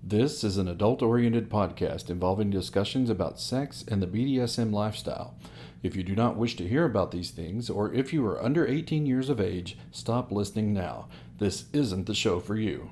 This is an adult-oriented podcast involving discussions about sex and the BDSM lifestyle. If you do not wish to hear about these things, or if you are under 18 years of age, stop listening now. This isn't the show for you.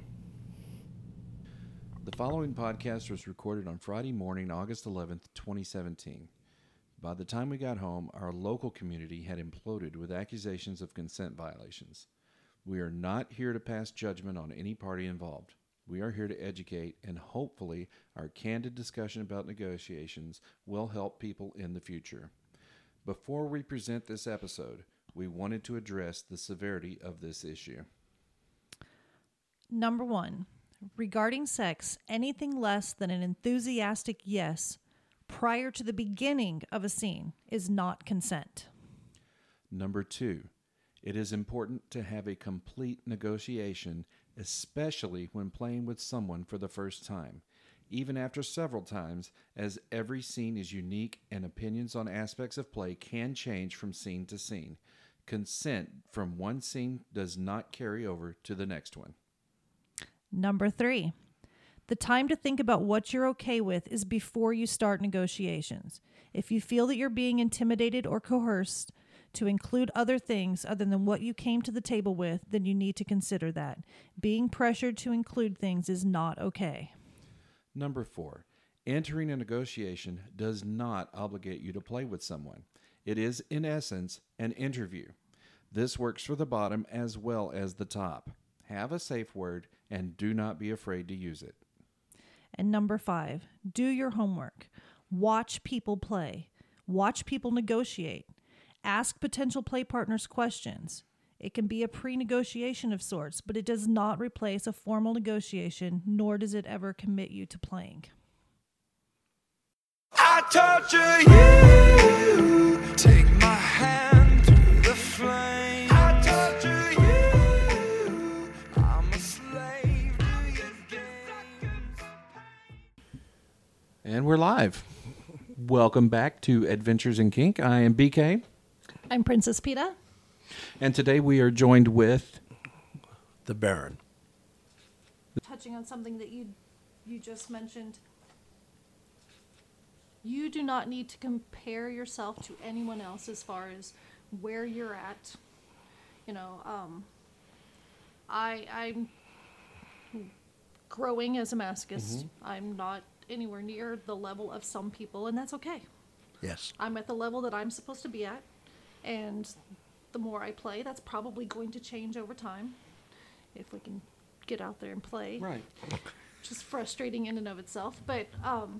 The following podcast was recorded on Friday morning, August 11th, 2017. By the time we got home, our local community had imploded with accusations of consent violations. We are not here to pass judgment on any party involved. We are here to educate, and hopefully our candid discussion about negotiations will help people in the future. Before we present this episode, we wanted to address the severity of this issue. Number 1, regarding sex, anything less than an enthusiastic yes prior to the beginning of a scene is not consent. Number 2, it is important to have a complete negotiation, especially when playing with someone for the first time, even after several times, as every scene is unique and opinions on aspects of play can change from scene to scene. Consent from one scene does not carry over to the next one. Number 3, the time to think about what you're okay with is before you start negotiations. If you feel that you're being intimidated or coerced to include other things other than what you came to the table with, then you need to consider that. Being pressured to include things is not okay. Number 4, entering a negotiation does not obligate you to play with someone. It is, in essence, an interview. This works for the bottom as well as the top. Have a safe word and do not be afraid to use it. And number 5, do your homework. Watch people play. Watch people negotiate. Ask potential play partners questions. It can be a pre-negotiation of sorts, but it does not replace a formal negotiation, nor does it ever commit you to playing. I torture you, take my hand through the flame. I torture you, I'm a slave to your games. And we're live. Welcome back to Adventures in Kink. I am BK. I'm Princess Peta. And today we are joined with the Baron. Touching on something that you just mentioned, you do not need to compare yourself to anyone else as far as where you're at. You know, I'm growing as a masochist. I'm not anywhere near the level of some people, and that's okay. Yes. I'm at the level that I'm supposed to be at, and the more I play, that's probably going to change over time if we can get out there and play. Right. Which is frustrating in and of itself. But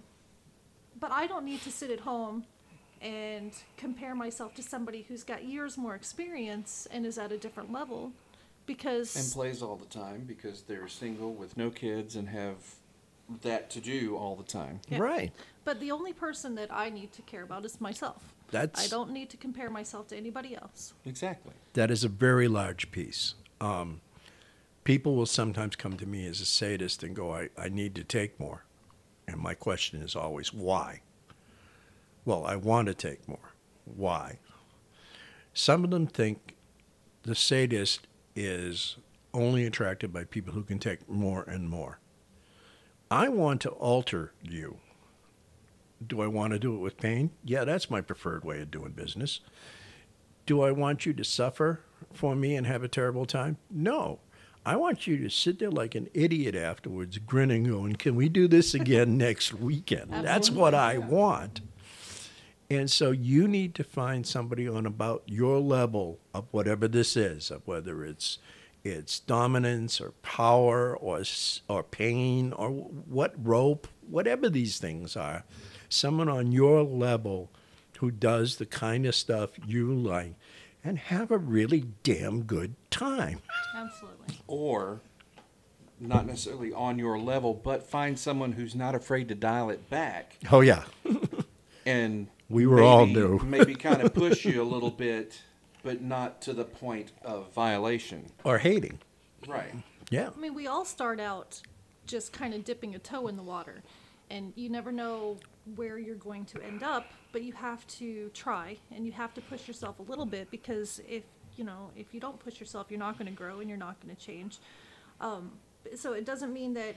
I don't need to sit at home and compare myself to somebody who's got years more experience and is at a different level because... And plays all the time because they're single with no kids and have that to do all the time. Yeah. Right. But the only person that I need to care about is myself. I don't need to compare myself to anybody else. Exactly. That is a very large piece. People will sometimes come to me as a sadist and go, I need to take more. And my question is always, why? Well, I want to take more. Why? Some of them think the sadist is only attracted by people who can take more and more. I want to alter you. Do I want to do it with pain? Yeah, that's my preferred way of doing business. Do I want you to suffer for me and have a terrible time? No. I want you to sit there like an idiot afterwards, grinning, going, can we do this again next weekend? That's what I want. And so you need to find somebody on about your level of whatever this is, of whether it's dominance or power or pain or what rope, whatever these things are. Someone on your level who does the kind of stuff you like and have a really damn good time. Absolutely. Or not necessarily on your level, but find someone who's not afraid to dial it back. Oh, yeah. And we were all new. Maybe kind of push you a little bit, but not to the point of violation. Or hating. Right. Yeah. I mean, we all start out just kind of dipping a toe in the water. And you never know where you're going to end up, but you have to try and you have to push yourself a little bit because if you don't push yourself, you're not going to grow and you're not going to change. So it doesn't mean that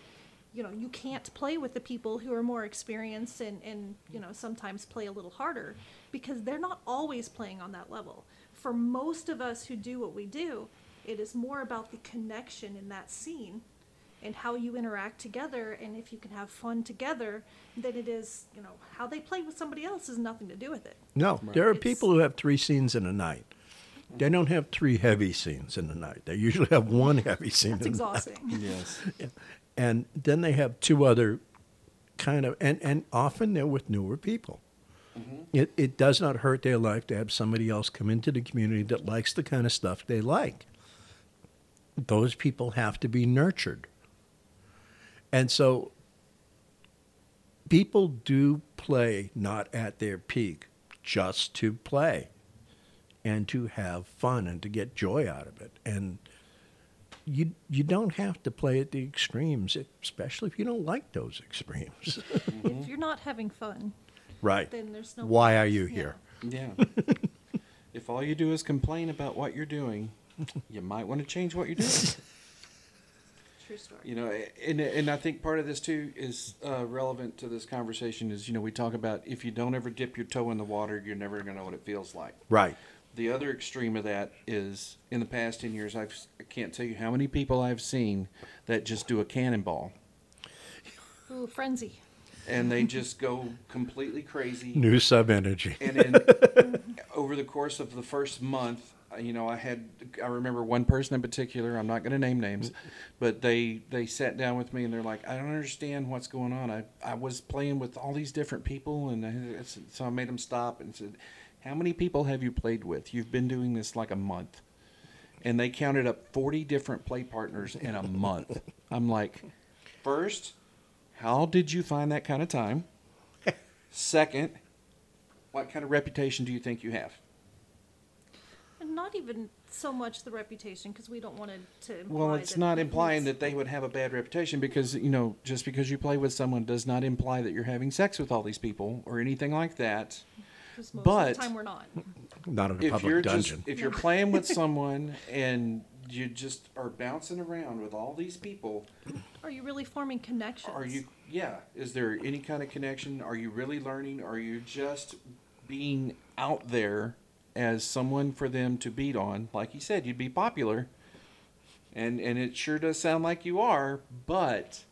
you can't play with the people who are more experienced and sometimes play a little harder because they're not always playing on that level. For most of us who do what we do, it is more about the connection in that scene and how you interact together, and if you can have fun together, than it is, how they play with somebody else has nothing to do with it. No, there are It's- people who have 3 scenes in a night. They don't have 3 heavy scenes in a night. They usually have 1 heavy scene That's in a night. exhausting. Yes. And then they have 2 other kind of, and often they're with newer people. It does not hurt their life to have somebody else come into the community that likes the kind of stuff they like. Those people have to be nurtured. And so people do play not at their peak just to play and to have fun and to get joy out of it. And you don't have to play at the extremes, especially if you don't like those extremes. If you're not having fun, Right. then there's no Why are point. you Yeah. here? Yeah. If all you do is complain about what you're doing, you might want to change what you're doing. True story. And I think part of this too is relevant to this conversation is, we talk about if you don't ever dip your toe in the water, you're never going to know what it feels like. Right. The other extreme of that is in the past 10 years, I can't tell you how many people I've seen that just do a cannonball Ooh, frenzy. and they just go completely crazy. New sub energy. And then over the course of the first month, I remember one person in particular, I'm not going to name names, but they sat down with me and they're like, I don't understand what's going on. I was playing with all these different people, and so I made them stop and said, how many people have you played with? You've been doing this like a month. And they counted up 40 different play partners in a month. I'm like, first, how did you find that kind of time? Second, what kind of reputation do you think you have? And not even so much the reputation, because we don't want to imply Well, it's that not implying it's- that they would have a bad reputation because, just because you play with someone does not imply that you're having sex with all these people or anything like that. 'cause most of but- the time we're not. Not in a If public you're dungeon. if you're playing with someone and you just are bouncing around with all these people, Are you really forming connections? is there any kind of connection? Are you really learning? Are you just being out there as someone for them to beat on? Like you said, you'd be popular. And it sure does sound like you are, but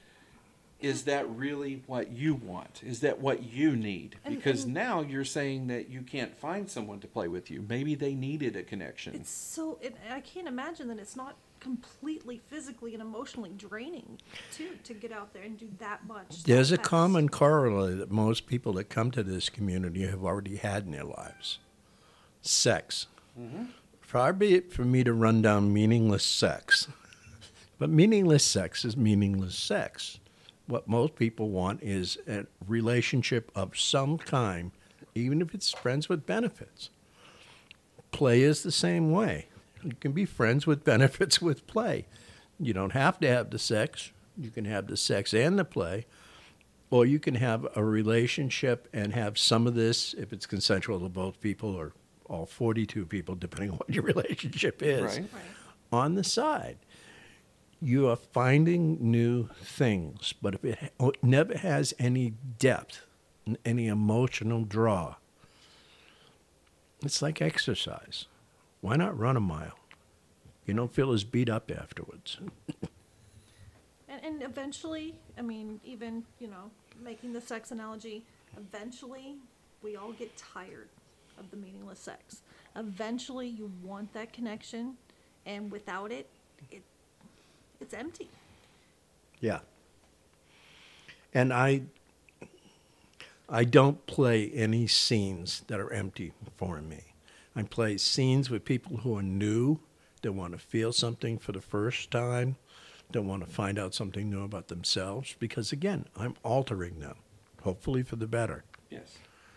is that really what you want? Is that what you need? And- Because and- now you're saying that you can't find someone to play with you. Maybe they needed a connection. It's so. I can't imagine that it's not completely physically and emotionally draining to get out there and do that much. There's a that fast. common corollary that most people that come to this community have already had in their lives. Sex. Far be it for me to run down meaningless sex. But meaningless sex is meaningless sex. What most people want is a relationship of some kind, even if it's friends with benefits. Play is the same way. You can be friends with benefits with play. You don't have to have the sex. You can have the sex and the play. Or you can have a relationship and have some of this, if it's consensual to both people or all 42 people, depending on what your relationship is, Right. Right. on the side. You are finding new things, but if it never has any depth, any emotional draw, it's like exercise. Why not run a mile? You don't feel as beat up afterwards. And eventually, I mean, even, making the sex analogy, eventually we all get tired of the meaningless sex. Eventually you want that connection, and without it, it's empty. Yeah. And I don't play any scenes that are empty for me. I play scenes with people who are new, that want to feel something for the first time, that want to find out something new about themselves, because again, I'm altering them, hopefully for the better. Yes.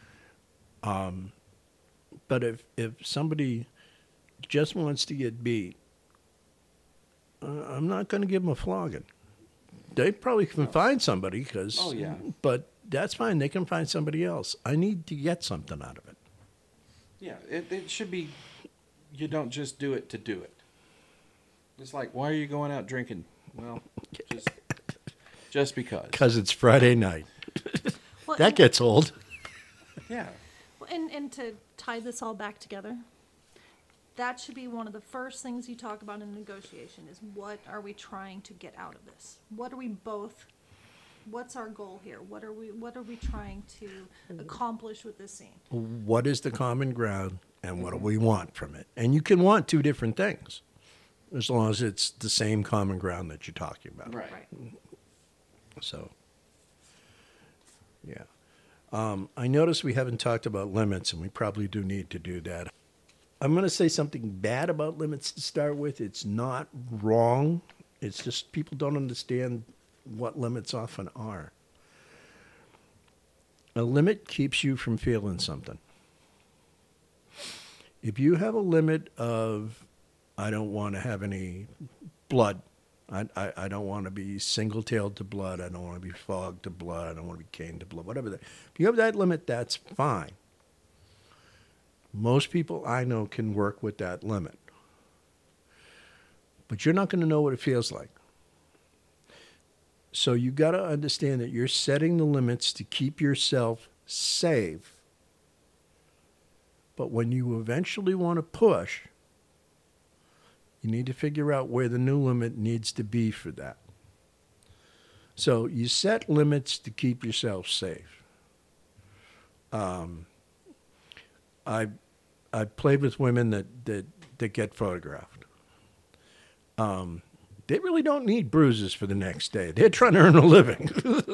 But if somebody just wants to get beat, I'm not going to give them a flogging. They probably can find somebody, because. Oh, yeah. But that's fine. They can find somebody else. I need to get something out of it. Yeah, it should be, you don't just do it to do it. It's like, why are you going out drinking? Well, Just because. because it's Friday night. Well, That gets old. Yeah. and to tie this all back together, that should be one of the first things you talk about in negotiation is what are we trying to get out of this? What are we both, what's our goal here? What are we trying to accomplish with this scene? What is the common ground and what do we want from it? And you can want two different things as long as it's the same common ground that you're talking about. Right. So, yeah. I notice we haven't talked about limits, and we probably do need to do that. I'm going to say something bad about limits to start with. It's not wrong. It's just people don't understand what limits often are. A limit keeps you from feeling something. If you have a limit of, I don't want to have any blood. I don't want to be single-tailed to blood. I don't want to be fogged to blood. I don't want to be caned to blood, whatever. If you have that limit, that's fine. Most people I know can work with that limit. But you're not going to know what it feels like. So you got to understand that you're setting the limits to keep yourself safe. But when you eventually want to push, you need to figure out where the new limit needs to be for that. So you set limits to keep yourself safe. I've played with women that get photographed. They really don't need bruises for the next day. They're trying to earn a living.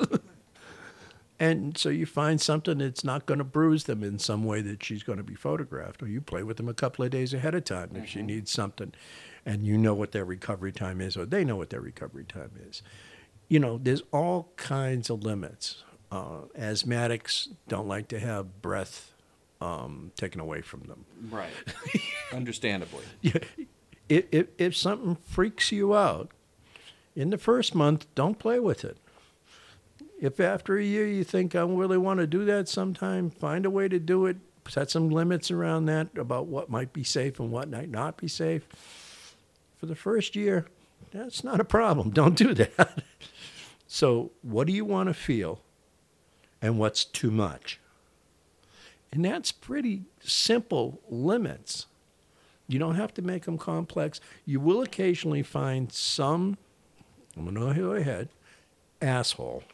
And so you find something that's not going to bruise them in some way that she's going to be photographed. Or you play with them a couple of days ahead of time if she needs something. And you know what their recovery time is, or they know what their recovery time is. You know, there's all kinds of limits. Asthmatics don't like to have breath taken away from them. Right. Understandably. If something freaks you out, in the first month, don't play with it. If after a year you think, I really want to do that sometime, find a way to do it. Set some limits around that about what might be safe and what might not be safe. For the first year, that's not a problem. Don't do that. So what do you want to feel and what's too much? And that's pretty simple limits. You don't have to make them complex. You will occasionally find some, I'm going to go ahead, asshole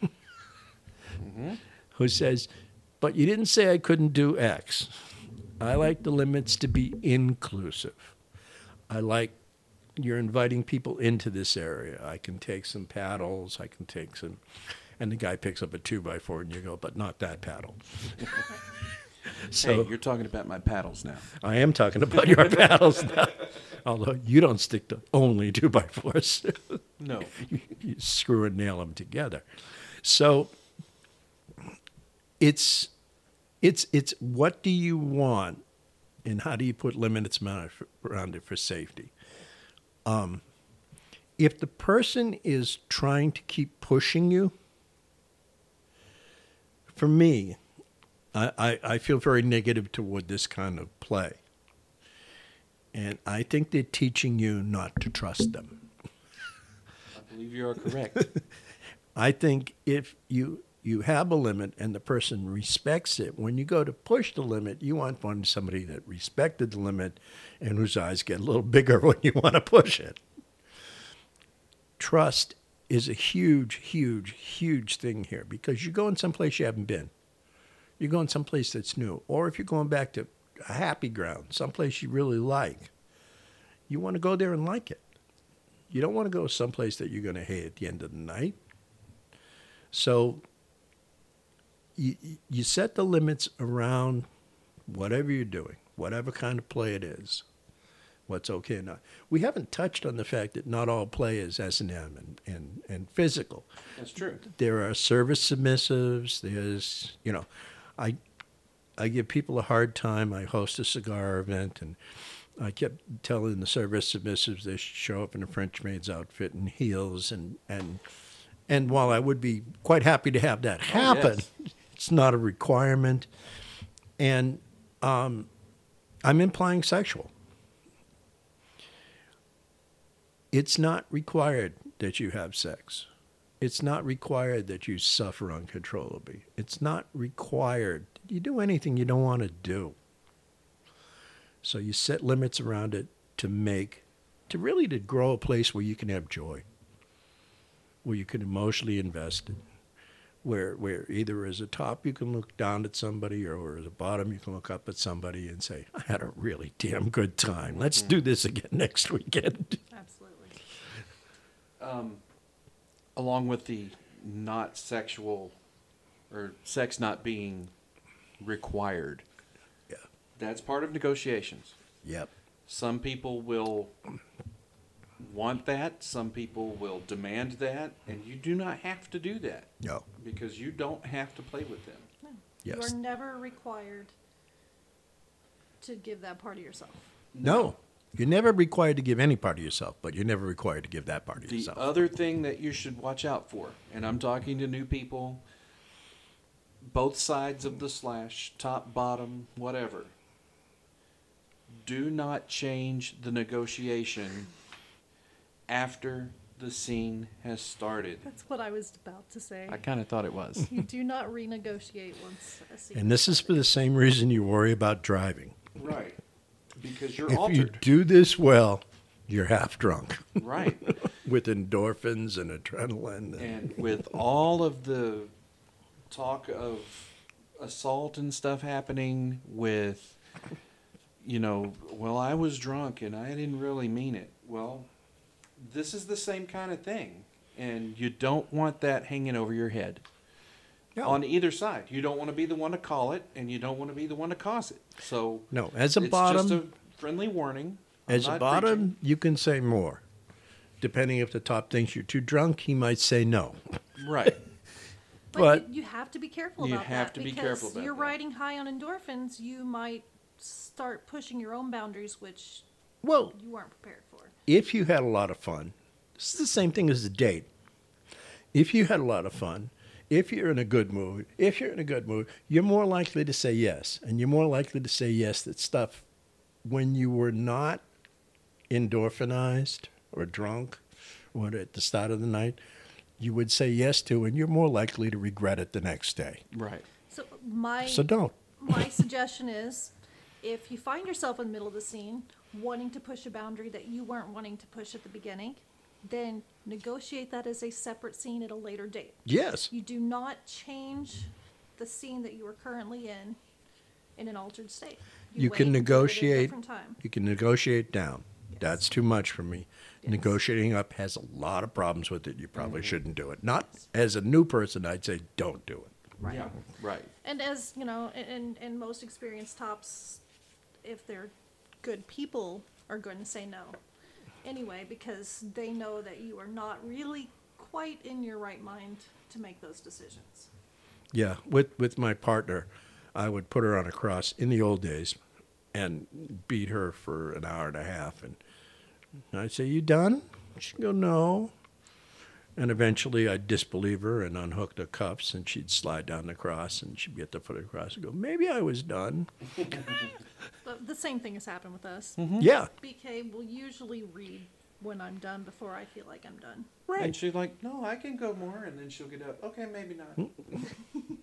who says, but you didn't say I couldn't do X. I like the limits to be inclusive. I like you're inviting people into this area. I can take some paddles. I can take some, and the guy picks up a 2x4 and you go, but not that paddle. So hey, you're talking about my paddles now. I am talking about your paddles now. Although you don't stick to only 2x4s. No. You screw and nail them together. So it's what do you want and how do you put limits around it for safety? If the person is trying to keep pushing you, for me, I feel very negative toward this kind of play. And I think they're teaching you not to trust them. I believe you are correct. I think if you have a limit and the person respects it, when you go to push the limit, you want somebody that respected the limit and whose eyes get a little bigger when you want to push it. Trust is a huge, huge, huge thing here because you're going someplace you haven't been. You're going someplace that's new. Or if you're going back to a happy ground, someplace you really like, you want to go there and like it. You don't want to go someplace that you're going to hate at the end of the night. So you set the limits around whatever you're doing, whatever kind of play it is, what's okay and not. We haven't touched on the fact that not all play is S&M and physical. That's true. There are service submissives. There's, I give people a hard time. I host a cigar event, and I kept telling the service submissives they should show up in a French maid's outfit and heels. And while I would be quite happy to have that happen, yes. It's not a requirement. And I'm implying sexual. It's not required that you have sex. It's not required that you suffer uncontrollably. It's not required you do anything you don't want to do. So you set limits around it to grow a place where you can have joy, where you can emotionally invest in, where either as a top you can look down at somebody or as a bottom you can look up at somebody and say, I had a really damn good time. Let's do this again next weekend. Absolutely. Along with the not sexual or sex not being required. Yeah. That's part of negotiations. Yep. Some people will want that. Some people will demand that. And you do not have to do that. No. Because you don't have to play with them. No. Yes. You are never required to give that part of yourself. No. You're never required to give any part of yourself, but you're never required to give that part of The yourself. other thing that you should watch out for, and I'm talking to new people, both sides of the slash, top, bottom, whatever. Do not change the negotiation after the scene has started. That's what I was about to say. I kind of thought it was. You do not renegotiate once a scene. And this is for the same reason you worry about driving. Right. Because you're If you altered. do this well, you're half drunk Right. with endorphins and adrenaline. And with all of the talk of assault and stuff happening with, well, I was drunk and I didn't really mean it. Well, this is the same kind of thing. And you don't want that hanging over your head. No. On either side. You don't want to be the one to call it, and you don't want to be the one to cause it. So No, as a it's bottom, just a friendly warning. I'm as a not bottom, preaching. you can say more. Depending if the top thinks you're too drunk, he might say no. Right. But- you have to be careful You about have that to be because careful about you're that. riding high on endorphins. You might start pushing your own boundaries, which Well, you weren't prepared for. if you had a lot of fun, this is the same thing as a date. If you had a lot of fun, if you're in a good mood, you're more likely to say yes. And you're more likely to say yes to stuff when you were not endorphinized or drunk or at the start of the night, you would say yes to, and you're more likely to regret it the next day. Right. So my So don't. my suggestion is, if you find yourself in the middle of the scene wanting to push a boundary that you weren't wanting to push at the beginning, then negotiate that as a separate scene at a later date. Yes. You do not change the scene that you are currently in an altered state. You wait can until at a negotiate. different time. You can negotiate down. Yes. That's too much for me. Yes. Negotiating up has a lot of problems with it. You probably Mm-hmm. shouldn't do it. Not as a new person, I'd say don't do it. Right. Yeah. Right. And as you know, and most experienced tops, if they're good people, are going to say no anyway, because they know that you are not really quite in your right mind to make those decisions. Yeah, with my partner, I would put her on a cross in the old days and beat her for an hour and a half. And I'd say, "You done?" She'd go, "No." And eventually I'd disbelieve her and unhook the cuffs, and she'd slide down the cross, and she'd get the foot of the cross and go, "Maybe I was done." But the same thing has happened with us. Yeah, BK will usually read when I'm done before I feel like I'm done. And she's like, no, I can go more. And then she'll get up. Okay, maybe not. You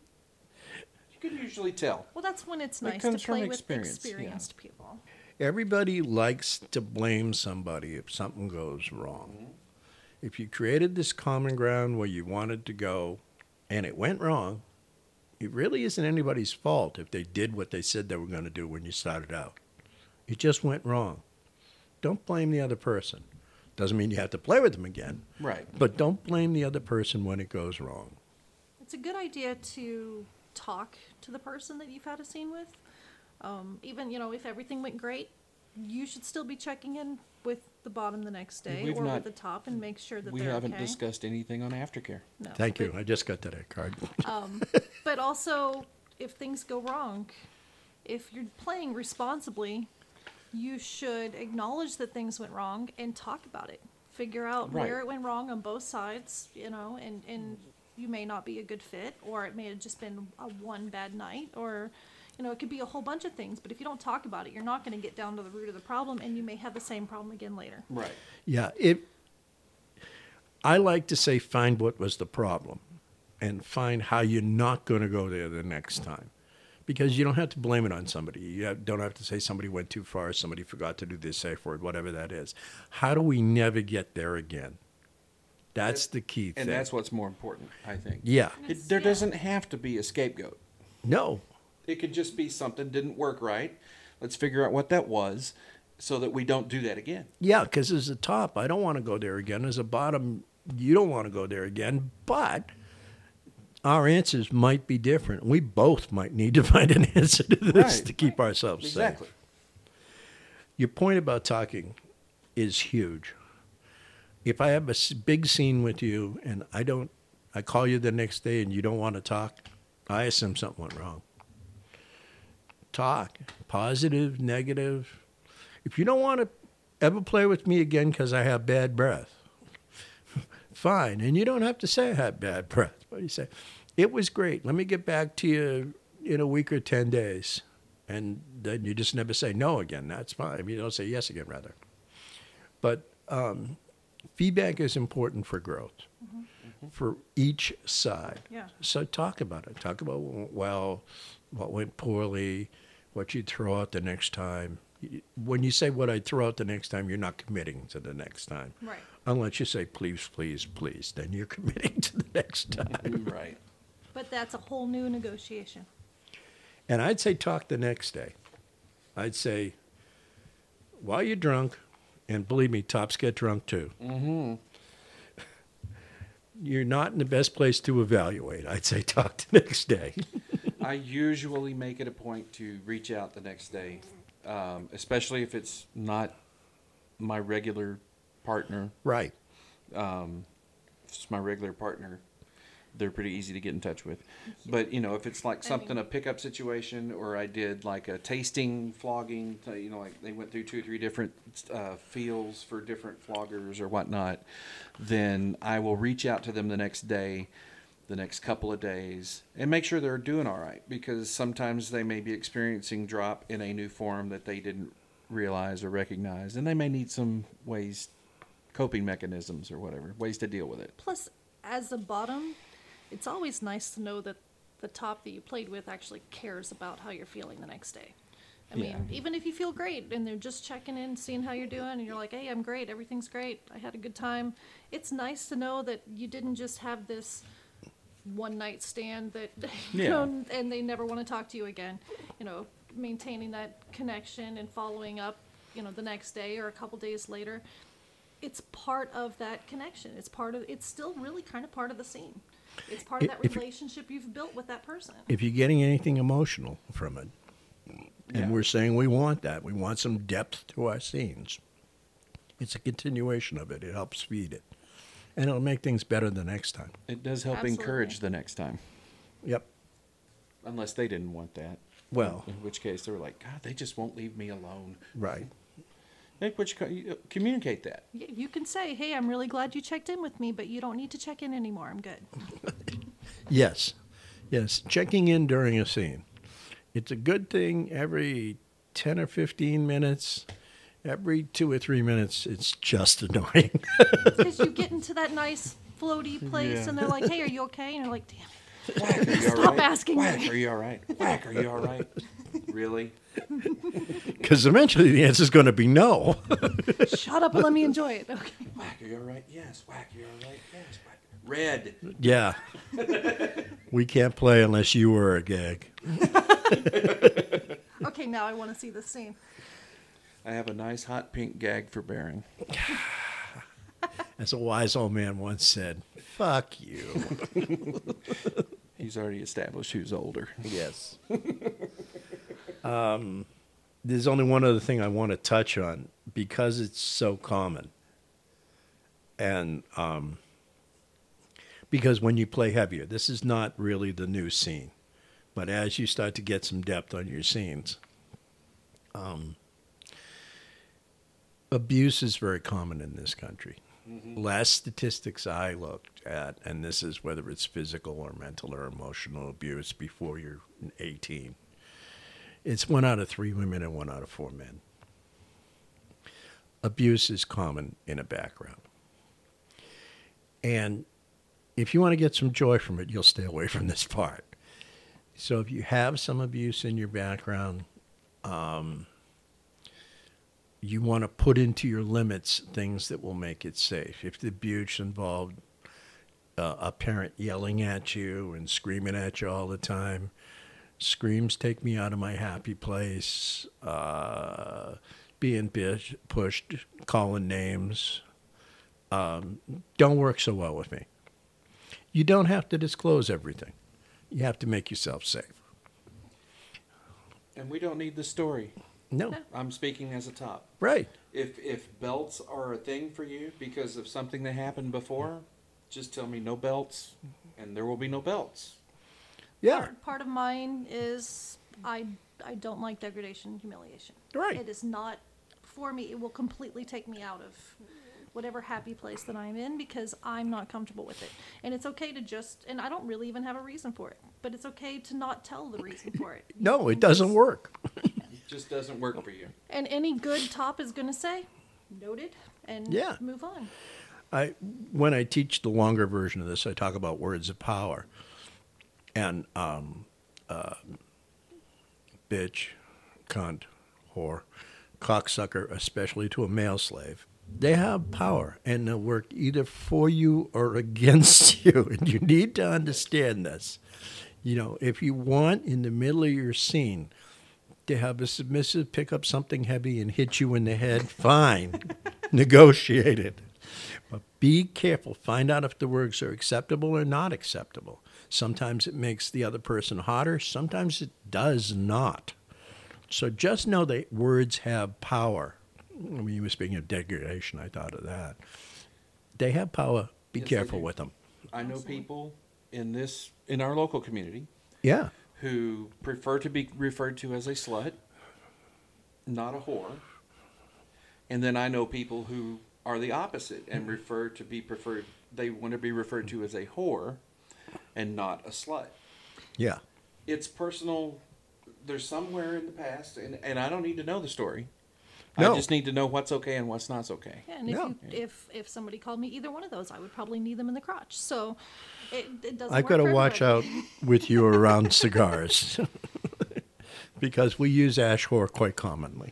can usually tell. Well, that's when it's That nice to comes from play with experience, yeah. experienced people. everybody likes to blame somebody if something goes wrong. If you created this common ground where you wanted to go and it went wrong, it really isn't anybody's fault if they did what they said they were going to do when you started out. It just went wrong. Don't blame the other person. Doesn't mean you have to play with them again, Right. but don't blame the other person when it goes wrong. It's a good idea to talk to the person that you've had a scene with. Even, if everything went great, you should still be checking in with the bottom the next day We've or not- with the top and make sure that We they're haven't okay. discussed anything on aftercare. No. Thank you. I just got that card. But also, if things go wrong, if you're playing responsibly, you should acknowledge that things went wrong and talk about it. Figure out Right. where it went wrong on both sides, and you may not be a good fit, or it may have just been one bad night, or, it could be a whole bunch of things. But if you don't talk about it, you're not going to get down to the root of the problem, and you may have the same problem again later. Right. Yeah, I like to say find what was the problem and find how you're not going to go there the next time. Because you don't have to blame it on somebody. Don't have to say somebody went too far, somebody forgot to do this safe word, whatever that is. How do we never get there again? That's the key thing. And that's what's more important, I think. Yeah. There doesn't have to be a scapegoat. No. It could just be something didn't work right. Let's figure out what that was so that we don't do that again. Yeah, because as a top, I don't want to go there again. As a bottom, you don't want to go there again. But our answers might be different. We both might need to find an answer to this Right. to keep ourselves Exactly. safe. Your point about talking is huge. If I have a big scene with you and I call you the next day and you don't want to talk, I assume something went wrong. Talk. Positive, negative. If you don't want to ever play with me again because I have bad breath, fine. And you don't have to say I had bad breath. But you say, it was great. Let me get back to you in a week or 10 days. And then you just never say no again. That's fine. You don't say yes again, rather. But feedback is important for growth, for each side. Yeah. So talk about it. Talk about, well, what went poorly, what you'd throw out the next time. When you say what I'd throw out the next time, you're not committing to the next time. Right. Unless you say, please, please, please, then you're committing to the next time. Right. But that's a whole new negotiation. And I'd say talk the next day. I'd say, while you're drunk, and believe me, tops get drunk too. Mm-hmm. You're not in the best place to evaluate. I'd say talk the next day. I usually make it a point to reach out the next day, especially if it's not my regular partner. Right. If it's my regular partner, they're pretty easy to get in touch with. But, if it's like something, a pickup situation, or I did like a tasting flogging, like they went through 2 or 3 different fields for different floggers or whatnot, then I will reach out to them the next day, the next couple of days, and make sure they're doing all right, because sometimes they may be experiencing drop in a new form that they didn't realize or recognize, and they may need some coping mechanisms or whatever, ways to deal with it. Plus, as a bottom, it's always nice to know that the top that you played with actually cares about how you're feeling the next day. I mean, even if you feel great and they're just checking in, seeing how you're doing, and you're like, hey, I'm great, everything's great, I had a good time. It's nice to know that you didn't just have this one night stand that, and they never want to talk to you again. Maintaining that connection and following up, the next day or a couple days later. It's part of that connection. It's still really kind of part of the scene. It's part of that relationship you've built with that person. If you're getting anything emotional from it, and we're saying we want that, we want some depth to our scenes, it's a continuation of it. It helps feed it. And it'll make things better the next time. It does help Absolutely. encourage the next time, Yep. unless they didn't want that. Well, In which case they were like, God, they just won't leave me alone. right. In which communicate that. You can say, hey, I'm really glad you checked in with me, but you don't need to check in anymore. I'm good. Yes. Yes. Checking in during a scene. It's a good thing every 10 or 15 minutes. Every 2 or 3 minutes, it's just annoying. Because you get into that nice floaty place, Yeah. and they're like, hey, are you okay? And you're like, damn it. Whack, are you all Stop right? asking Whack, me. are you all right? Whack, are you all right? Really? Because eventually the answer is going to be no. Shut up and let me enjoy it. Okay. Whack, are you all right? Yes. Whack, are you all right? Yes. Whack. Red. Yeah. We can't play unless you were a gag. Okay, now I want to see this scene. I have a nice hot pink gag for Baron. As a wise old man once said, fuck you. He's already established who's older. Yes. There's only one other thing I want to touch on because it's so common. And because when you play heavier, this is not really the new scene. But as you start to get some depth on your scenes, abuse is very common in this country. Last statistics I looked at, and this is whether it's physical or mental or emotional abuse before you're 18, it's 1 out of 3 women and 1 out of 4 men. Abuse is common in a background. And if you want to get some joy from it, you'll stay away from this part. So if you have some abuse in your background, you want to put into your limits things that will make it safe. If the abuse involved a parent yelling at you and screaming at you all the time, screams take me out of my happy place, being pushed, calling names, don't work so well with me. You don't have to disclose everything. You have to make yourself safe. And we don't need the story. No, I'm speaking as a top. right. If belts are a thing for you because of something that happened before, just tell me no belts, and there will be no belts. Yeah, Part of mine is I don't like degradation and humiliation. Right. It is not for me. It will completely take me out of whatever happy place that I'm in because I'm not comfortable with it. And it's okay to just, and I don't really even have a reason for it, but it's okay to not tell the reason for it. no, it doesn't work. It just doesn't work for you. And any good top is going to say, noted, and Yeah. move on. When I teach the longer version of this, I talk about words of power. And bitch, cunt, whore, cocksucker, especially to a male slave, they have power and they'll work either for you or against you. And you need to understand this. You know, if you want in the middle of your scene to have a submissive pick up something heavy and hit you in the head, fine, negotiate it. But be careful. Find out if the words are acceptable or not acceptable. Sometimes it makes the other person hotter. Sometimes it does not. So just know that words have power. When you were speaking of degradation, I thought of that. They have power. Be Yes, they careful do. with them. I know people in our local community Yeah. who prefer to be referred to as a slut, not a whore. And then I know people who are the opposite and they want to be referred to as a whore and not a slut. Yeah. It's personal. There's somewhere in the past, and I don't need to know the story. No. I just need to know what's okay and what's not okay. Yeah, and Yeah. if somebody called me either one of those, I would probably knee them in the crotch. So it doesn't I work got to for watch out everybody. with you around cigars because we use ash whore quite commonly.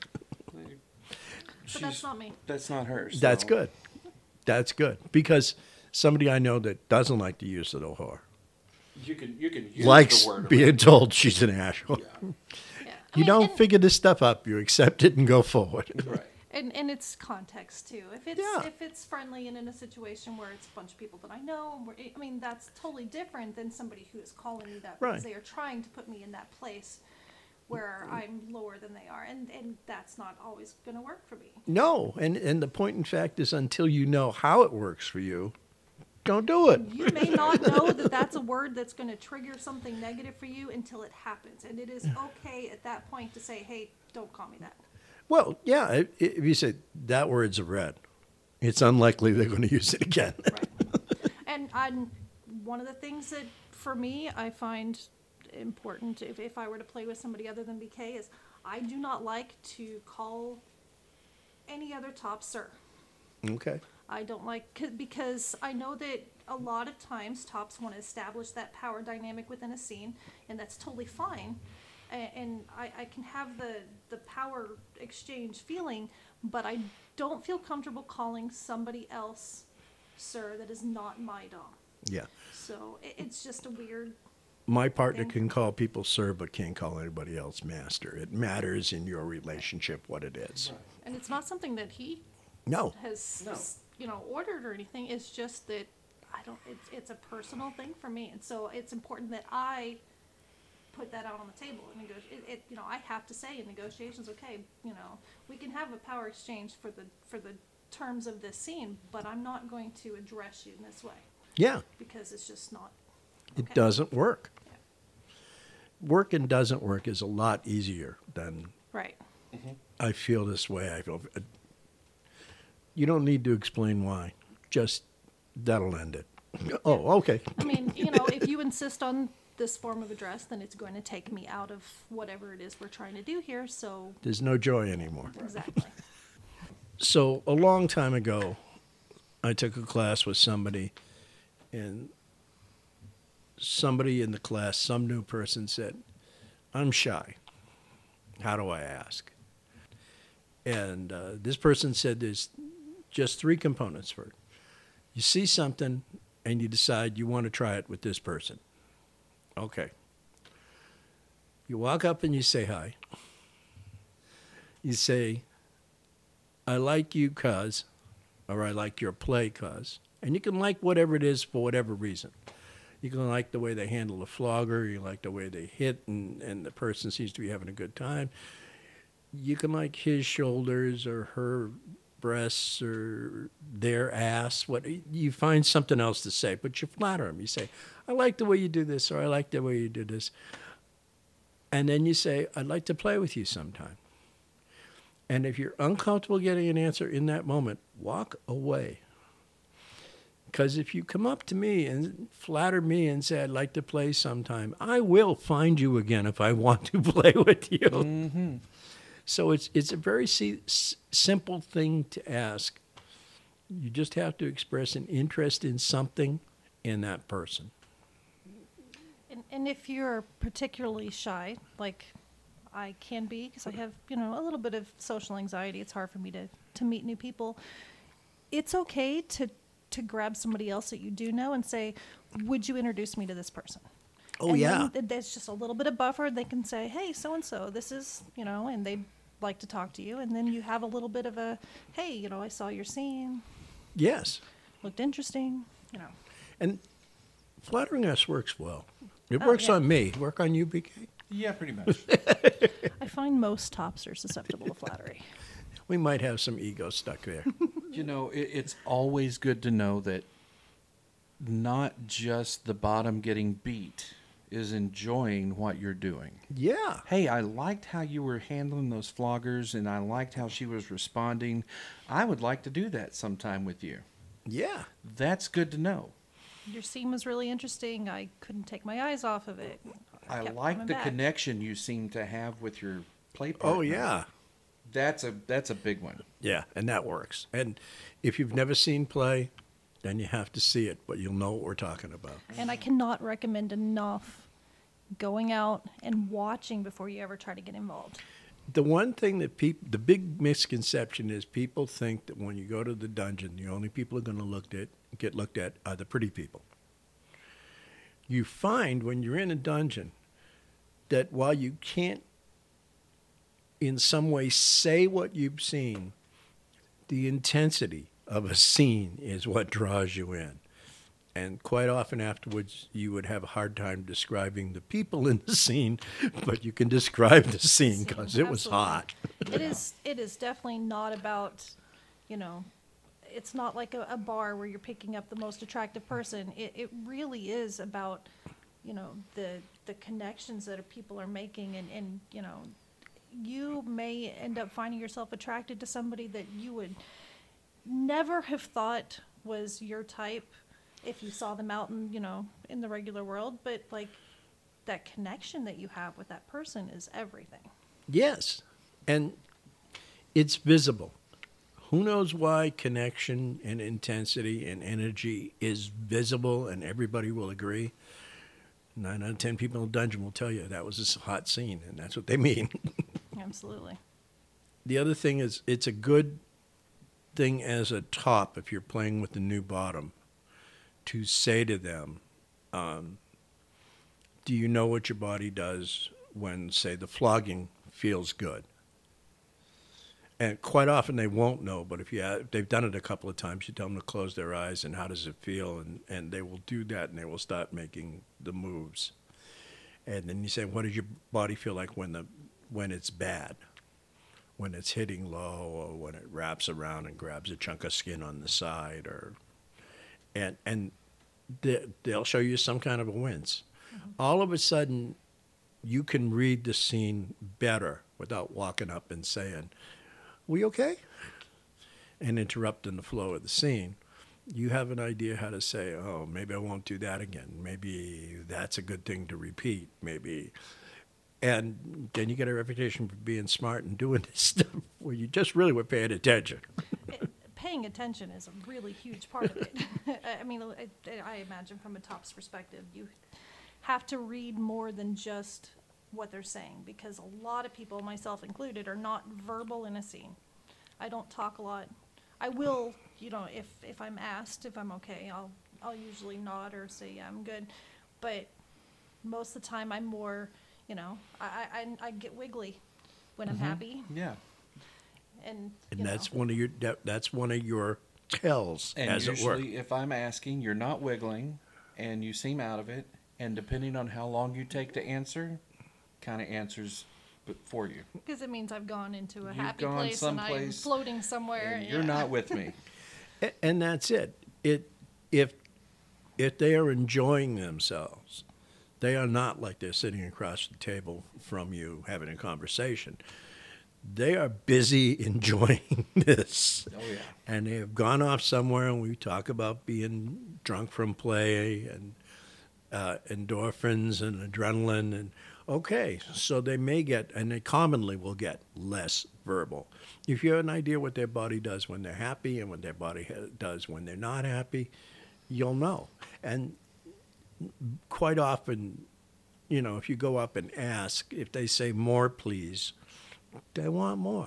But that's not me. That's not hers. That's so- good. That's good because somebody I know that doesn't like to use the whore You can use likes the word being around. told she's an ash whore. Yeah. Yeah. I You mean, don't and, figure this stuff up. You accept it and go forward. Right. and it's context too. Yeah. If it's friendly and in a situation where it's a bunch of people that I know, I mean that's totally different than somebody who is calling me that because Right. they are trying to put me in that place where I'm lower than they are, and that's not always going to work for me. No, and the point in fact is until you know how it works for you, don't do it. You may not know that that's a word that's going to trigger something negative for you until it happens, and it is okay at that point to say, "Hey, don't call me that." Well, yeah, if you say that word's a red, it's unlikely they're going to use it again. Right. And one of the things that for me I find important if I were to play with somebody other than BK is I do not like to call any other top sir. Okay. I don't like because I know that a lot of times tops want to establish that power dynamic within a scene, and that's totally fine. And I can have the power exchange feeling, but I don't feel comfortable calling somebody else sir that is not my dom. Yeah. So it's just a weird. My partner Thank can call people sir, but can't call anybody else master. It matters in your relationship what it is. And it's not something that he No. has No. ordered or anything. It's just that I don't. It's a personal thing for me, and so it's important that I put that out on the table and negotiate. I have to say in negotiations, okay, we can have a power exchange for the terms of this scene, but I'm not going to address you in this way Yeah. because it's just not. It okay. doesn't work. Yeah. Work and doesn't work is a lot easier than Right. I feel this way. I feel. You don't need to explain why. Just that'll end it. Oh, okay. I mean, if you insist on this form of address, then it's going to take me out of whatever it is we're trying to do here. So There's no joy anymore. exactly. So a long time ago, I took a class with somebody, and somebody in the class, some new person said, I'm shy. How do I ask? And this person said there's just 3 components for it. You see something and you decide you want to try it with this person. Okay. You walk up and you say hi. You say, I like you 'cause, or I like your play 'cause. And you can like whatever it is for whatever reason. You can like the way they handle the flogger. You like the way they hit, and the person seems to be having a good time. You can like his shoulders or her breasts or their ass. What you find something else to say, but you flatter them. You say, I like the way you do this, or I like the way you do this. And then you say, I'd like to play with you sometime. And if you're uncomfortable getting an answer in that moment, walk away. Because if you come up to me and flatter me and say, I'd like to play sometime, I will find you again if I want to play with you. Mm-hmm. So it's a very simple thing to ask. You just have to express an interest in something in that person. And if you're particularly shy, like I can be, because I have, a little bit of social anxiety. It's hard for me to meet new people. It's okay to grab somebody else that you do know and say, would you introduce me to this person? Oh, and yeah. then there's just a little bit of buffer. They can say, hey, so-and-so, this is, and they'd like to talk to you. And then you have a little bit of a, hey, I saw your scene. Yes. Looked interesting, And flattering us works well. It works on me. Work on you, BK? Yeah, pretty much. I find most tops are susceptible to flattery. We might have some ego stuck there. It's always good to know that not just the bottom getting beat is enjoying what you're doing. Yeah. Hey, I liked how you were handling those floggers, and I liked how she was responding. I would like to do that sometime with you. Yeah. That's good to know. Your scene was really interesting. I couldn't take my eyes off of it. I kept like coming the back. connection you seem to have with your play partner. Oh, yeah. That's a big one. Yeah, and that works. And if you've never seen play, then you have to see it, but you'll know what we're talking about. And I cannot recommend enough going out and watching before you ever try to get involved. The one thing that the big misconception is people think that when you go to the dungeon, the only people who are going to get looked at are the pretty people. You find when you're in a dungeon that while you can't in some way say what you've seen, the intensity of a scene is what draws you in. And quite often afterwards, you would have a hard time describing the people in the scene, but you can describe the scene because it was Absolutely. hot. It is definitely not about, it's not like a bar where you're picking up the most attractive person. It really is about, the connections that people are making and you may end up finding yourself attracted to somebody that you would never have thought was your type if you saw them out in the regular world, but like that connection that you have with that person is everything. Yes, and it's visible. Who knows why connection and intensity and energy is visible and everybody will agree? 9 out of 10 people in the dungeon will tell you that was a hot scene, and that's what they mean. Absolutely. The other thing is it's a good thing as a top if you're playing with the new bottom to say to them, do you know what your body does when, say, the flogging feels good? And quite often they won't know, but if they've done it a couple of times, you tell them to close their eyes and how does it feel, and they will do that and they will start making the moves. And then you say, what does your body feel like when it's bad? When it's hitting low, or when it wraps around and grabs a chunk of skin on the side, and they'll show you some kind of a wince. Mm-hmm. All of a sudden, you can read the scene better without walking up and saying, "We okay?" and interrupting the flow of the scene. You have an idea how to say, "Oh, maybe I won't do that again. Maybe that's a good thing to repeat. Maybe." And then you get a reputation for being smart and doing this stuff where you just really were paying attention. Paying paying attention is a really huge part of it. I mean, I imagine from a top's perspective, you have to read more than just what they're saying, because a lot of people, myself included, are not verbal in a scene. I don't talk a lot. I will, if I'm asked if I'm okay, I'll usually nod or say, yeah, I'm good. But most of the time I'm more, I get wiggly when I'm happy. Yeah. And that's one of your tells, And as it were. usually, if I'm asking, you're not wiggling, and you seem out of it, and depending on how long you take to answer, kind of answers for you. because it means I've gone into a You've happy gone place and I'm someplace, floating somewhere. And you're yeah. not with me. And that's it. If they are enjoying themselves, they are not like they're sitting across the table from you having a conversation. They are busy enjoying this. Oh, yeah. And they have gone off somewhere, and we talk about being drunk from play and endorphins and adrenaline. And okay, so they may get, and they commonly will get, less verbal. If you have an idea what their body does when they're happy and what their body does when they're not happy, you'll know. And quite often, if you go up and ask, if they say more, please, they want more.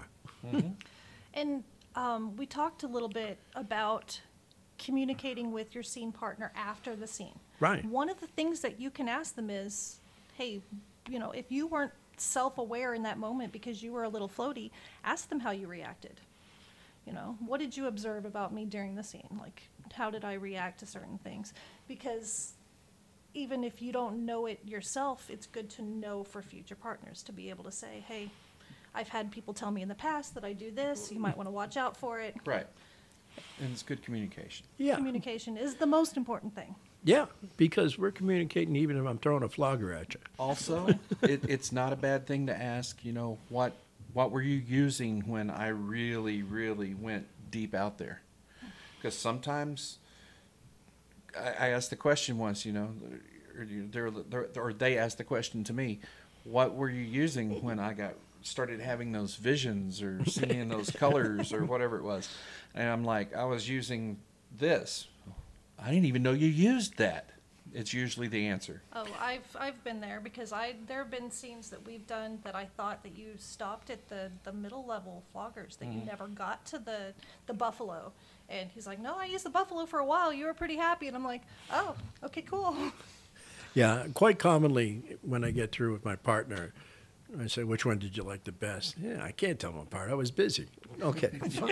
And we talked a little bit about communicating with your scene partner after the scene. Right. One of the things that you can ask them is, hey, if you weren't self-aware in that moment because you were a little floaty, ask them how you reacted. What did you observe about me during the scene? Like, how did I react to certain things? Because even if you don't know it yourself, it's good to know for future partners to be able to say, hey, I've had people tell me in the past that I do this. You might want to watch out for it. Right. And it's good communication. Yeah. Communication is the most important thing. Yeah, because we're communicating even if I'm throwing a flogger at you. Also, it's not a bad thing to ask, what were you using when I really, really went deep out there? Because sometimes I asked the question once, or they asked the question to me, what were you using when I started having those visions or seeing those colors or whatever it was? And I'm like, I was using this. I didn't even know you used that. It's usually the answer. Oh, I've been there because there have been scenes that we've done that I thought that you stopped at the middle level floggers, that you never got to the buffalo. And he's like, no, I used the buffalo for a while. You were pretty happy. And I'm like, oh, okay, cool. Yeah, quite commonly when I get through with my partner, I say, which one did you like the best? Yeah, I can't tell them apart. I was busy. Okay,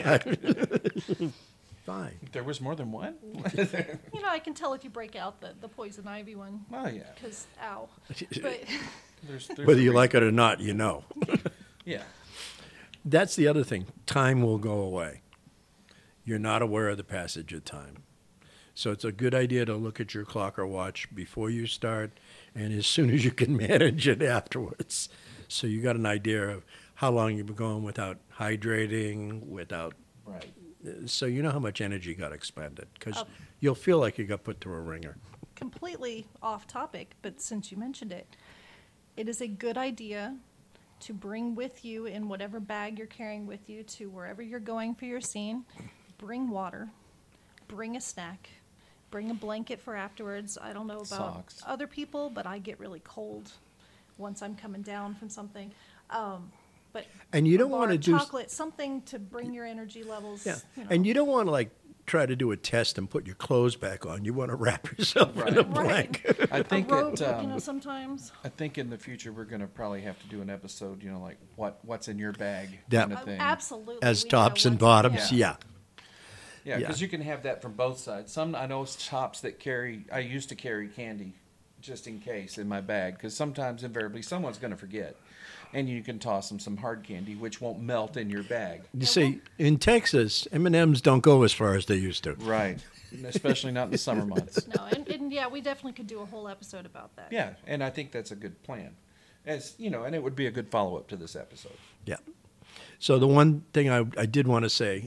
fine. Fine. There was more than one? I can tell if you break out the poison ivy one. Oh, yeah. Because, ow. But There's Whether a you reason. like it or not, you know. Yeah. That's the other thing. Time will go away. You're not aware of the passage of time. So it's a good idea to look at your clock or watch before you start and as soon as you can manage it afterwards. So you got an idea of how long you've been going without hydrating, without... Right. So you know how much energy got expended because Oh. you'll feel like you got put through a ringer. completely off topic, but since you mentioned it, it is a good idea to bring with you in whatever bag you're carrying with you to wherever you're going for your scene. Bring water, bring a snack, bring a blanket for afterwards. I don't know about Socks. other people, but I get really cold once I'm coming down from something. But And you a don't bar wanna of do- chocolate, something to bring your energy levels. Yeah. You know. And you don't want to like try to do a test and put your clothes back on. You want to wrap yourself in a Right. blanket. I think a robe, it, sometimes. I think in the future we're going to probably have to do an episode, like what's in your bag Yeah. kind of thing. Absolutely. As we gotta tops and watch- bottoms, Yeah. yeah. Yeah, because Yeah. you can have that from both sides. I know shops that carry. I used to carry candy, just in case, in my bag, because sometimes invariably someone's going to forget, and you can toss them some hard candy, which won't melt in your bag. You see, in Texas, M&Ms don't go as far as they used to. Right, especially not in the summer months. No, and yeah, we definitely could do a whole episode about that. Yeah, and I think that's a good plan, as and it would be a good follow up to this episode. Yeah. So the one thing I did want to say,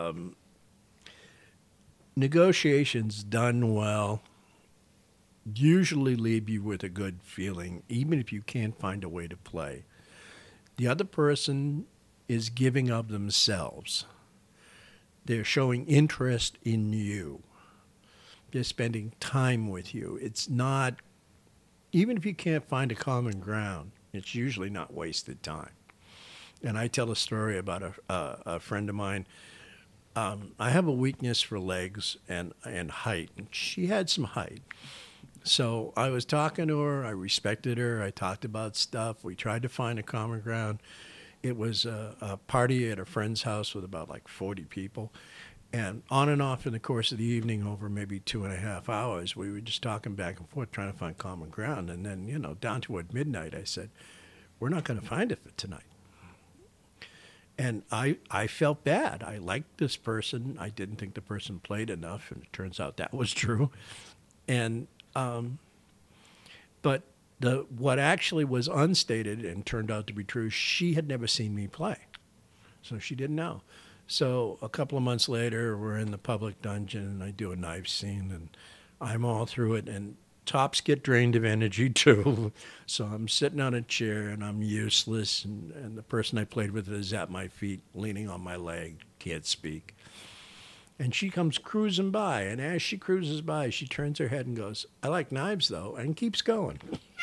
negotiations done well usually leave you with a good feeling, even if you can't find a way to play. The other person is giving of themselves. They're showing interest in you. They're spending time with you. It's not, even if you can't find a common ground, it's usually not wasted time. And I tell a story about a friend of mine. I have a weakness for legs and height. And she had some height. So I was talking to her. I respected her. I talked about stuff. We tried to find a common ground. It was a party at a friend's house with about like 40 people. And on and off in the course of the evening, over maybe 2.5 hours, we were just talking back and forth, trying to find common ground. And then, down toward midnight, I said, we're not going to find it for tonight. And I felt bad. I liked this person. I didn't think the person played enough, and it turns out that was true. And but what actually was unstated and turned out to be true, she had never seen me play, so she didn't know. So a couple of months later, we're in the public dungeon, and I do a knife scene, and I'm all through it, and tops get drained of energy too. So I'm sitting on a chair, and I'm useless, and the person I played with is at my feet, leaning on my leg, can't speak. And she comes cruising by, and as she cruises by, she turns her head and goes, "I like knives, though," and keeps going.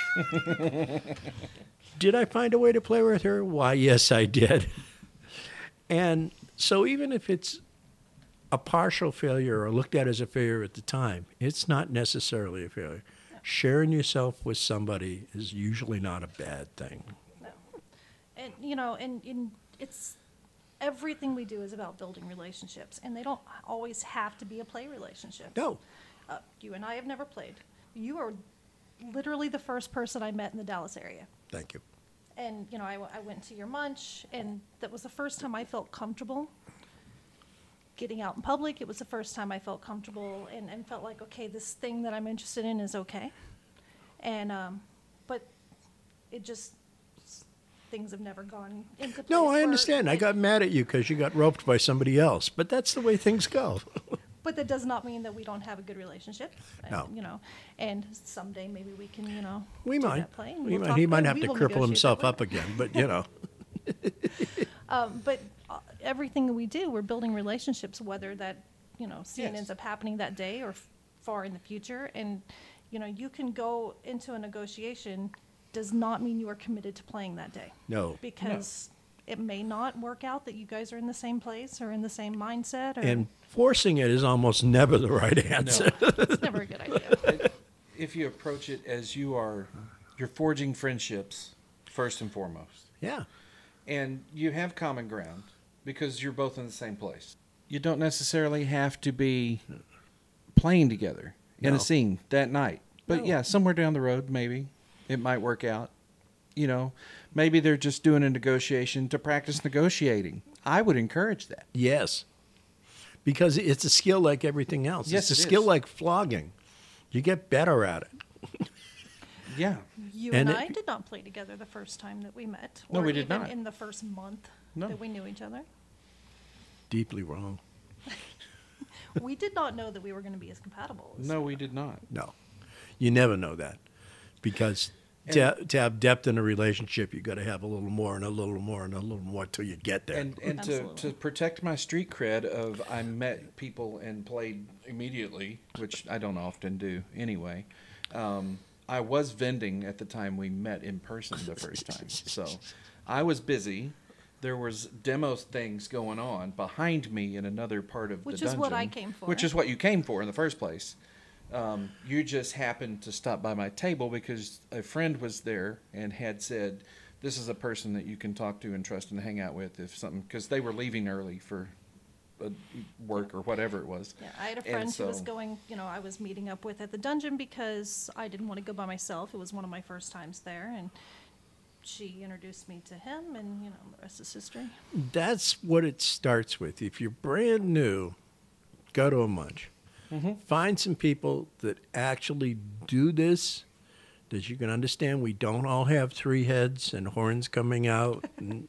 Did I find a way to play with her? Why, yes, I did. And so even if it's a partial failure or looked at as a failure at the time, it's not necessarily a failure. Sharing yourself with somebody is usually not a bad thing. No. And, and it's everything we do is about building relationships, and they don't always have to be a play relationship. No. You and I have never played. You are literally the first person I met in the Dallas area. Thank you. And, I went to your munch, and that was the first time I felt comfortable getting out in public. It was the first time I felt comfortable and felt like, okay, this thing that I'm interested in is okay. And, but it just, things have never gone into place. No, I where understand. I got mad at you because you got roped by somebody else, but that's the way things go. But that does not mean that we don't have a good relationship. No. And someday maybe we can, We do might. that play, and We we'll might. talk He about might it. have We to will cripple negotiate himself that up later. again, but But everything that we do, we're building relationships, whether that, scene Yes. ends up happening that day or far in the future. And, you can go into a negotiation, does not mean you are committed to playing that day. No. Because it may not work out that you guys are in the same place or in the same mindset. Or And forcing it is almost never the right answer. it's never a good idea. If you approach it as you're forging friendships first and foremost, Yeah. and you have common ground because you're both in the same place. You don't necessarily have to be playing together in No. a scene that night. But No. yeah, somewhere down the road, maybe it might work out. Maybe they're just doing a negotiation to practice negotiating. I would encourage that. Yes. Because it's a skill like everything else. Yes, it's a it skill is. like flogging. You get better at it. Yeah. You And and it- I did not play together the first time that we met. No, or we did even not. in the first month No. that we knew each other. Deeply wrong. We did not know that we were going to be as compatible. As No, we did not. No. You never know that. Because to have depth in a relationship, you got to have a little more and a little more and a little more till you get there. And to Absolutely. protect my street cred of I met people and played immediately, which I don't often do anyway. I was vending at the time we met in person the first time. So I was busy. There was demo things going on behind me in another part of Which the is dungeon. what I came for. Which is what you came for in the first place. You just happened to stop by my table because a friend was there and had said, "This is a person that you can talk to and trust and hang out with if something," because they were leaving early for work or whatever it was. Yeah, I had a And friend who was so- going, I was meeting up with at the dungeon because I didn't want to go by myself. It was one of my first times there, and she introduced me to him, and, the rest is history. That's what it starts with. If you're brand new, go to a munch. Find some people that actually do this, that you can understand. We don't all have 3 heads and horns coming out.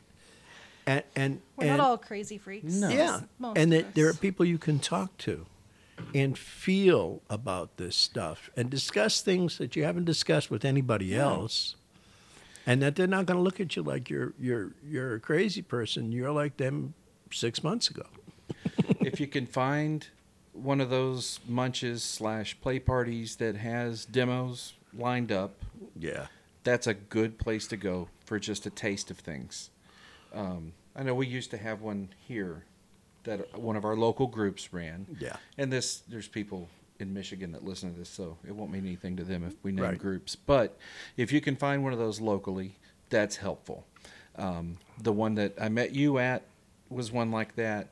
And We're not all crazy freaks. No. yeah, Most and of that there are us. people you can talk to and feel about this stuff and discuss things that you haven't discussed with anybody else, and that they're not going to look at you like you're a crazy person. You're like them 6 months ago. if you can find one of those munches / play parties that has demos lined up, Yeah. that's a good place to go for just a taste of things. I know we used to have one here that one of our local groups ran. Yeah. And there's people in Michigan that listen to this, so it won't mean anything to them if we name Right. groups. But if you can find one of those locally, that's helpful. The one that I met you at was one like that.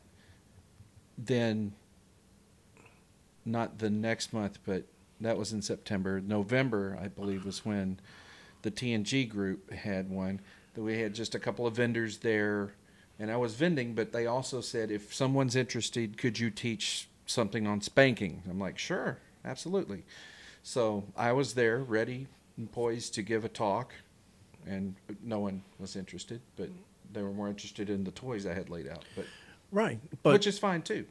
Then, not the next month, but that was in September. November, I believe, was when the TNG group had one. That we had just a couple of vendors there, and I was vending, but they also said, if someone's interested, could you teach something on spanking? I'm like, sure, absolutely. So I was there, ready and poised to give a talk, and no one was interested, but they were more interested in the toys I had laid out, but Right. But which is fine too.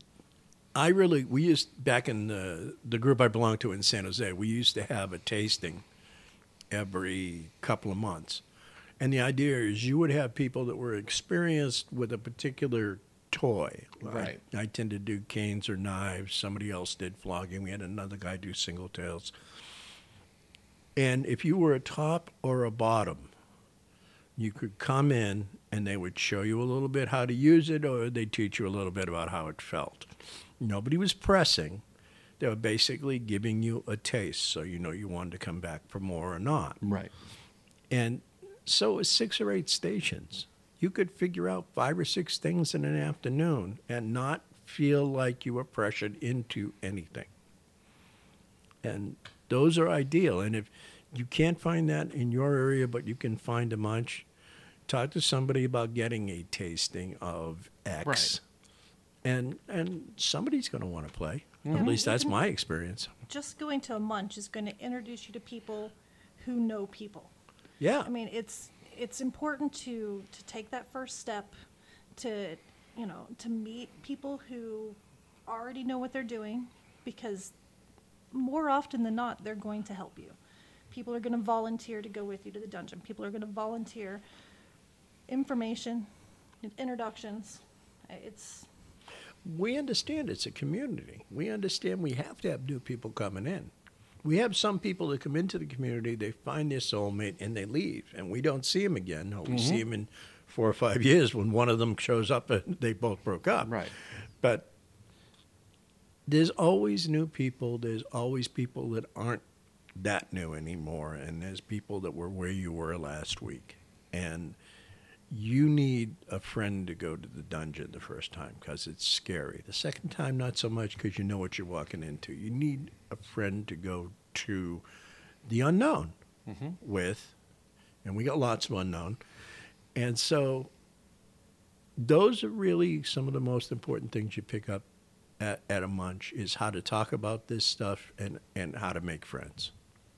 we used, back in the group I belonged to in San Jose, we used to have a tasting every couple of months. And the idea is you would have people that were experienced with a particular toy. Right. I tended to do canes or knives. Somebody else did flogging. We had another guy do single tails. And if you were a top or a bottom, you could come in and they would show you a little bit how to use it, or they'd teach you a little bit about how it felt. Nobody was pressing. They were basically giving you a taste, so you know you wanted to come back for more or not. Right. And so it was 6 or 8 stations. You could figure out 5 or 6 things in an afternoon and not feel like you were pressured into anything. And those are ideal. And if you can't find that in your area, but you can find a munch, talk to somebody about getting a tasting of X. Right. And somebody's going to want to play. Mm-hmm. At least that's my experience. Just going to a munch is going to introduce you to people who know people. Yeah. I mean, it's important to take that first step to meet people who already know what they're doing, because more often than not, they're going to help you. People are going to volunteer to go with you to the dungeon. People are going to volunteer information, introductions. We understand it's a community. We understand we have to have new people coming in. We have some people that come into the community, they find their soulmate, and they leave, and we don't see them again. Or we see them in 4 or 5 years when one of them shows up and they both broke up. Right. But there's always new people. There's always people that aren't that new anymore, and there's people that were where you were last week. And you need a friend to go to the dungeon the first time because it's scary. The second time, not so much, because you know what you're walking into. You need a friend to go to the unknown with, and we got lots of unknown. And so those are really some of the most important things you pick up at a munch, is how to talk about this stuff and how to make friends.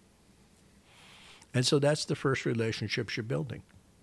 And so that's the first relationships you're building.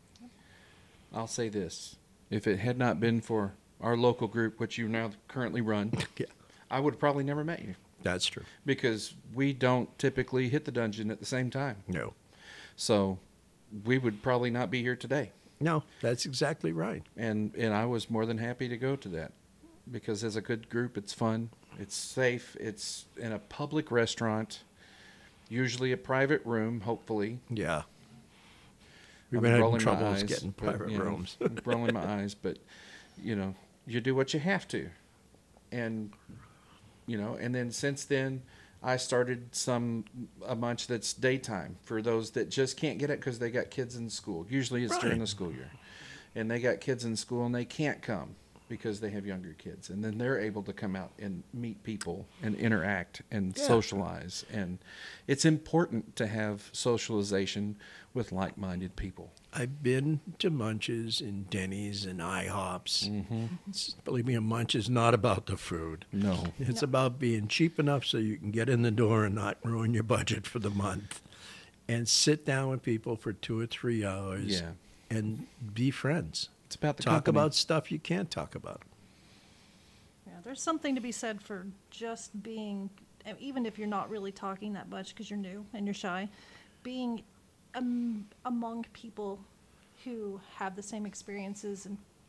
I'll say this. If it had not been for our local group, which you now currently run, Yeah, I would have probably never met you, that's true. because we don't typically hit the dungeon at the same time. No. So we would probably not be here today. No, that's exactly right. And I was more than happy to go to that, because as a good group, it's fun, it's safe, it's in a public restaurant, usually a private room, hopefully. Yeah. We've I'm been having rolling my troubles eyes, getting but, private you know, rooms. I'm rolling my eyes, but you do what you have to, and and then since then, I started a munch that's daytime for those that just can't get it because they got kids in school. Usually it's during Right. the school year, and they got kids in school and they can't come because they have younger kids, and then they're able to come out and meet people and interact and Yeah. socialize. And it's important to have socialization with like-minded people. I've been to munches and Denny's and IHOPs. Believe me, a munch is not about the food. No. It's No. about being cheap enough so you can get in the door and not ruin your budget for the month. And sit down with people for 2 or 3 hours Yeah. and be friends. It's about the Talk company. about stuff you can't talk about. Yeah, there's something to be said for just being, even if you're not really talking that much because you're new and you're shy, being among people who have the same experiences and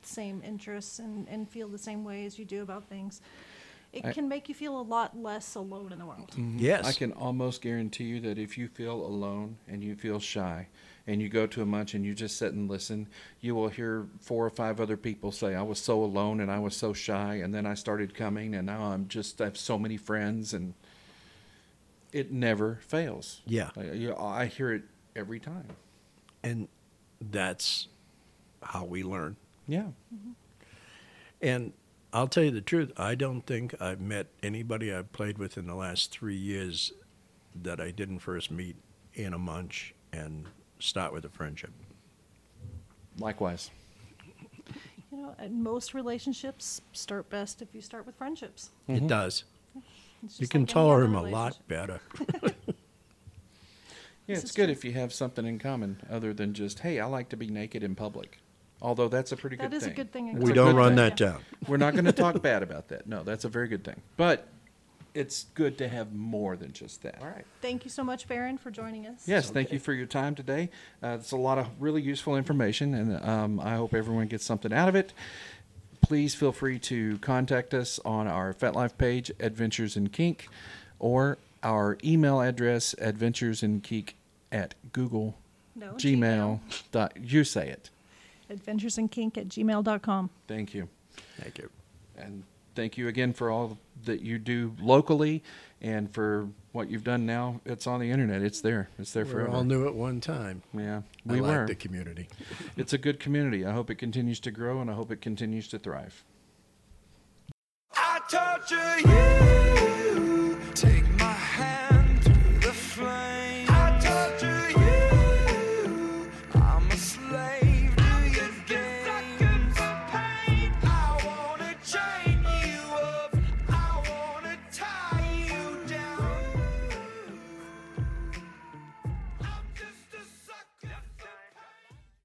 the same interests and feel the same way as you do about things, it I- can make you feel a lot less alone in the world. Yes. I can almost guarantee you that if you feel alone and you feel shy and you go to a munch and you just sit and listen, you will hear 4 or 5 other people say, I was so alone and I was so shy, and then I started coming and now I have so many friends, and it never fails. Yeah. I hear it every time. And that's how we learn. Yeah. And I'll tell you the truth, I don't think I've met anybody I've played with in the last 3 years that I didn't first meet in a munch and start with a friendship. Likewise. You know, and most relationships start best if you start with friendships. It does. It's You just can like any tolerate other him a lot relationship. better. Yeah, This it's is good true. if you have something in common other than just, hey, I like to be naked in public. Although that's a pretty good That is thing. a good thing. We a don't good run thing. that down. We're not going to talk bad about that. No, that's a very good thing. But it's good to have more than just that. All right. Thank you so much, Baron, for joining us. Yes, thank you for your time today. It's a lot of really useful information, and I hope everyone gets something out of it. Please feel free to contact us on our FetLife page, Adventures in Kink, or our email address, adventuresinKink@Google, No, Gmail. You say it. adventuresinKink@gmail.com. Thank you. Thank you. And thank you again for all that you do locally and for what you've done now. It's on the internet. It's there. It's there We forever. all knew at one time. Yeah, I we like were. the community. It's a good community. I hope it continues to grow, and I hope it continues to thrive. I torture you.